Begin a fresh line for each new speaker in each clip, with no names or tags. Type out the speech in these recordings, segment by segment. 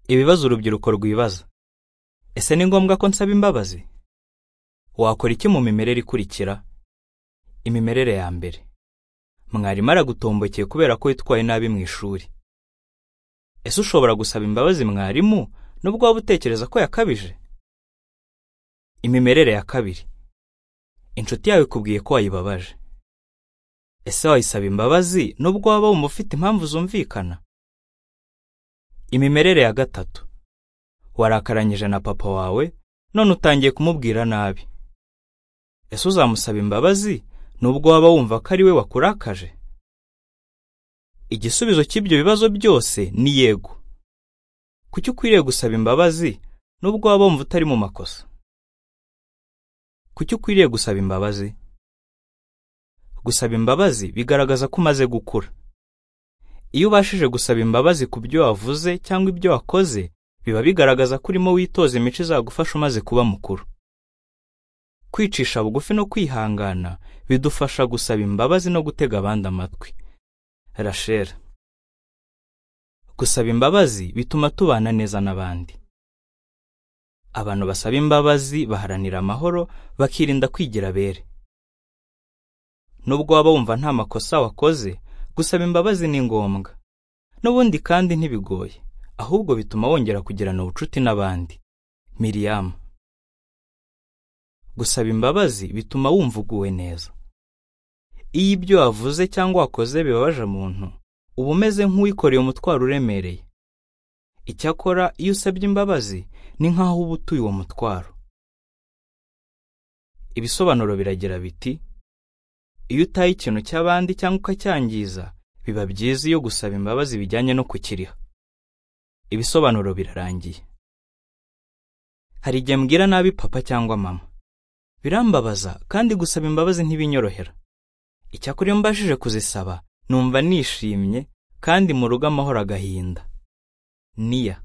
Ibibazo urubyiruko rwibaza. Ese ni ngombwa ko nsaba imbabazi? Wakora iki mu mimerere ikurikira? Imimerere ya mbere. Mwarimu aragutombokeye kubera ko witwaye nabi mu ishuri. Ese ushobora gusaba imbabazi mwarimu nubwo waba utekereza ko yakabije? Imimerere ya kabiri. Inshuti yawe ikubwiye ko wayibabaje. Ese wayisaba imbabazi nubwo waba wumva ufite impamvu zumvikana? Imimerere ya gatatu. Warakaranyije na papa wawe none utangiye kumubwira nabi. Ese uzamusaba imbabazi nubwo waba wumva ko ari we wakurakaje? Igisubizo cy'ibyo bibazo byose ni yego. Kuki ukwiriye gusaba imbabazi nubwo waba wumva utari mu makosa? Kuki ukwiriye gusaba imbabazi? Gusaba imbabazi bigaragaza ko umaze gukura. Iyo ubashije gusaba imbabazi ku byo wavuze cyangwa ibyo wakoze, biba bigaragaza ko urimo witoza imico izagufasha umaze kuba mukuru. Kwicisha bugufi no kwihangana bidufasha gusaba imbabazi no gutega abandi amatwi. Rachel. Gusaba imbabazi bituma tubana neza n'abandi. Abantu basaba imbabazi baharanira amahoro, bakirinda kwigira bere. Nubwo waba wumva nta makosa wakoze, gusaba imbabazi ni ngombwa. N'ubundi kandi ntibigoye, ahubwo bituma wongera kugirana ubucuti n'abandi. Miriam. Gusaba imbabazi bituma wumva uguwe neza. Iyo ibyo wavuze cyangwa wakoze bibabaje umuntu, uba umeze nk'uwikoreye umutwaro uremereye. Icyakora iyo usabye imbabazi ni nk'aho uba utuye uwo mutwaro. Ibisobanuro biragira biti: iyo utaye ikintu cy'abandi cyangwa ukacyangiza, biba byiza iyo gusaba imbabazi bijyanye no kukiriha. Ibisobanuro birarangiye. Hari igihe mbwira nabi papa cyangwa mama. Birambabaza kandi gusaba imbabazi ntibinyorohera. Icyakora iyo mbashije kuzisaba, numva nishimye kandi mu rugo amahoro agahinda. Nia.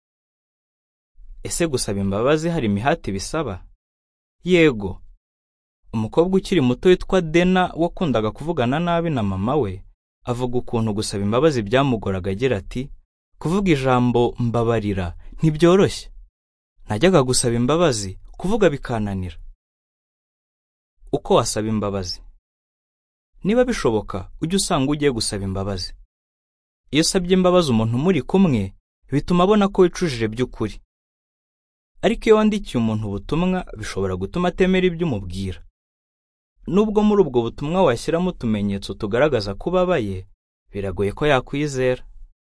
Ese gusaba imbabazi hari imihati bisaba? Yego. Umukobwa ukiri muto witwa Dena wakundaga kuvugana nabi na mama we, avuga ukuntu gusaba imbabazi byamugoraga agira ati, kuvuga ijambo mbabarira ntibyoroshye. Najyaga gusaba imbabazi, kuvuga bikananira. Uko wasaba imbabazi. Niba bishoboka, ujye usanga ugiye gusaba imbabazi. Iyo usabye imbabazi umuntu muri kumwe, bituma abona ko wicujije by'ukuri. Ariko iyo wandikiye umuntu ubutumwa, bishobora gutuma atemera ibyo umubwira. Nubwo muri ubwo butumwa washyiramo utumenyetso tugaragaza ko ubabaye, biragoye ko yakwizera.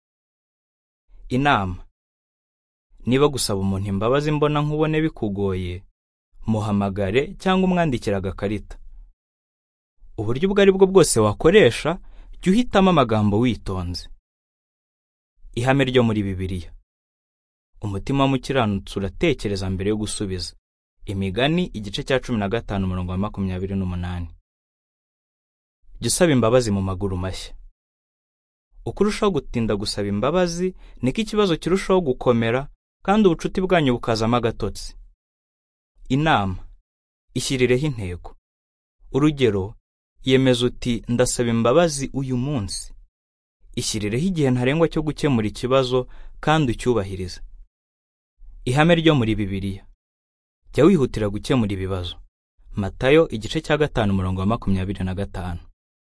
Inama. Niba gusaba umuntu imbabazi mbona nkubone bikugoye, muhamagare cyangwa umwandikire agakarita. Uburyo ubwo ari bwo bwose wakoresha, jya uhitamo amagambo witonze. Ihame ryo muri Bibiliya. Umutima w'umukiranutsi uratekereza mbere yo gusubiza. Imigani igice cya 15:28. Jya usaba imbabazi mu maguru mashya. Uko urushaho gutinda gusaba imbabazi, niko ikibazo kirushaho gukomera kandi ubucuti bwanyu bukazamo agatotsi. Inama. Ishyirireho intego. Urugero, yemeza uti ndasaba imbabazi uyu munsi. Ishyirireho igihe ntarengwa cyo gukemura ikibazo kandi ucyubahirize. Ihame ryo muri Bibiliya. Jya wihutira gukemura ibibazo. Matayo igice cya 5:25.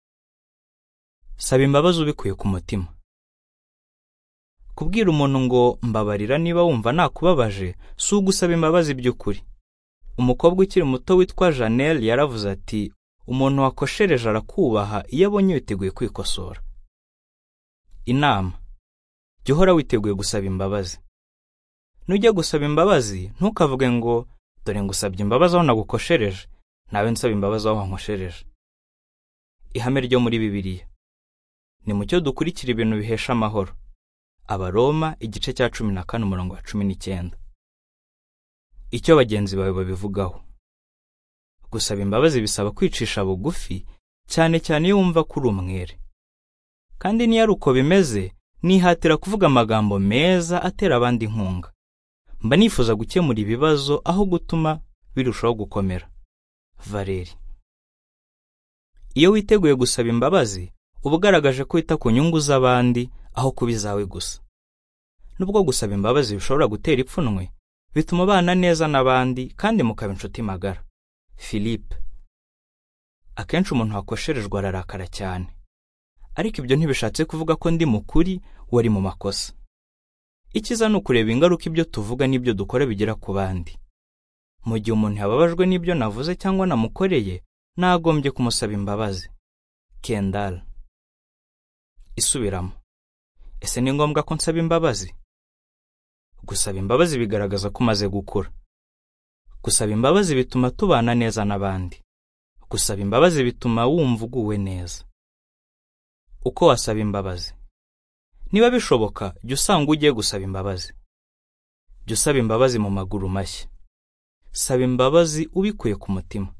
Saba imbabazi ubikuye ku mutima. Kubwira umuntu ngo mbabarira niba wumva nakubabaje, si ugusaba imbabazi by'ukuri. Umukobwa ukiri muto witwa Janelle yaravuze ati, umuntu wakoshereje arakubaha iyo abonye witeguye kwikosora. Inama. Jya uhora witeguye gusaba imbabazi. Nujya gusaba imbabazi, ntukavuge ngo dore ngusabye imbabazi aho nagukoshereje, nawe nsaba imbabazi aho wankoshereje. Ihame ryo muri Bibiliya. Ni mucyo dukurikira ibintu bihesha amahoro. Abaroma igice cya 14:19. Icyo bagenzi bawe babivugaho. Gusaba imbabazi bisaba kwicisha bugufi, cyane cyane iyo wumva kuri umwere. Kandi niyo ari uko bimeze, nihatira kuvuga amagambo meza atera abandi inkunga. Mba nifuza gukemura ibibazo aho gutuma birushaho gukomera. Valeri. Iyo witeguye gusaba imbabazi, uba ugaragaje ko wita ku nyungu z'abandi aho kuba izawe gusa. nubwo gusaba imbabazi bishobora gutera ipfunwe, bituma ubana neza n'abandi kandi mukaba inshuti magara. Philippe. Akenshi umuntu wakosherejwe ararakara cyane, ariko ibyo ntibishatse kuvuga ko ndi mukuri wari mu makosa. Ikiza ni ukureba ingaruka ibyo tuvuga n'ibyo dukora bigira ku bandi. Mu gihe umuntu yababajwe n'ibyo navuze cyangwa namukoreye, nagombye kumusaba imbabazi. Kendall. Isubiramo. Ese ni ngombwa ko nsaba imbabazi? Gusaba imbabazi bigaragaza ko umaze gukura. Gusaba imbabazi bituma tubana neza n'abandi. Gusaba imbabazi bituma wumva uguwe neza. Uko wasaba imbabazi? Niba bishoboka, jya usanga ugiye gusaba imbabazi. Jya usaba imbabazi mu maguru mashya. Saba imbabazi ubikuye ku mutima.